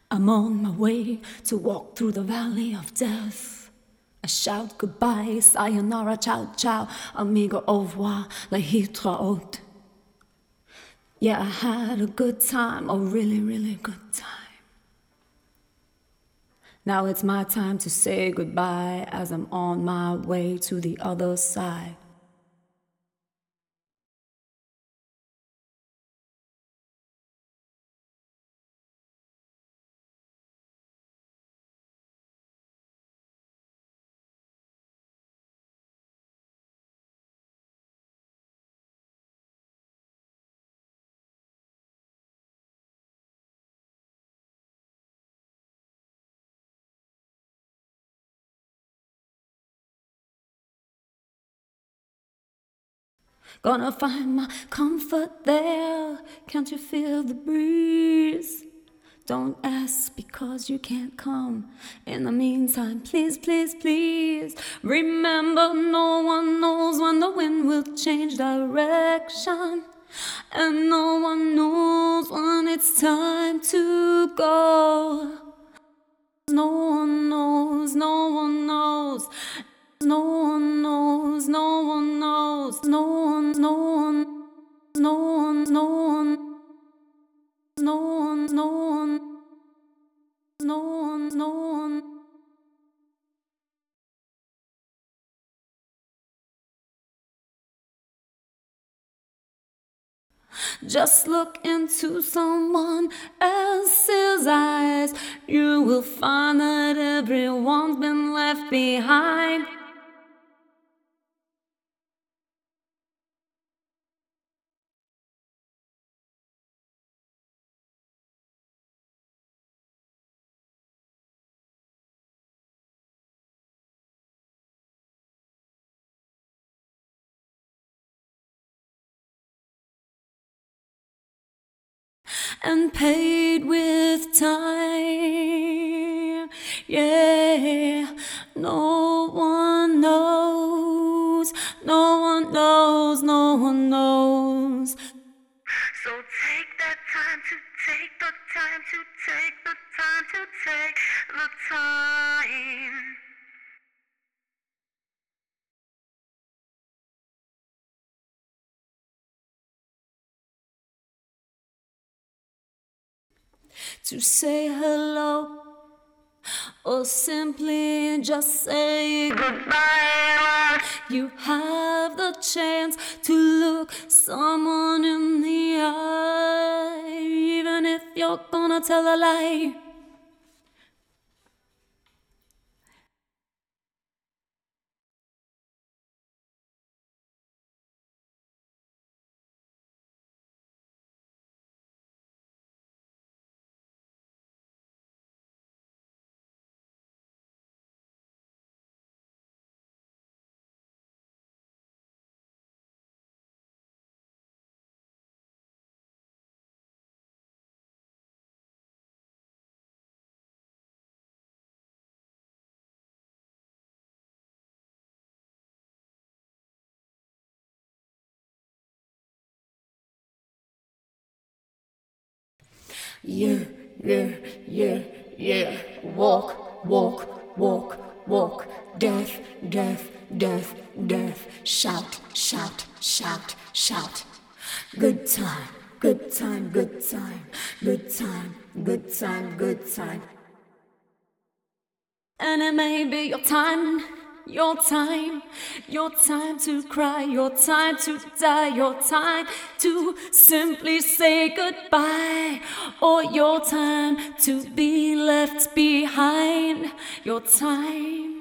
I'm on my way to walk through the valley of death. I shout goodbye, sayonara, ciao, ciao, amigo, au revoir, la hitraot. Yeah, I had a good time, a really, really good time. Now it's my time to say goodbye as I'm on my way to the other side. Gonna find my comfort there. Can't you feel the breeze? Don't ask because you can't come. In the meantime, please, please, please remember, no one knows when the wind will change direction, and no one knows when it's time to go. No one knows, no one knows. No one knows, no one knows, no one, no one, no one, no one, no one, no one, no one, no one. Just look into someone else's eyes. You will find that everyone's been left behind. And paid with time. Yeah, no one knows, no one knows, no one knows. So take that time to take the time to take the time to take the time. To say hello, or simply just say goodbye. You have the chance to look someone in the eye, even if you're gonna tell a lie. Yeah, yeah, yeah, yeah. Walk, walk, walk, walk. Death, death, death, death. Shout, shout, shout, shout. Good time, good time, good time, good time, good time, good time. And it may be your time, your time, your time to cry, your time to die, your time to simply say goodbye, or your time to be left behind, your time.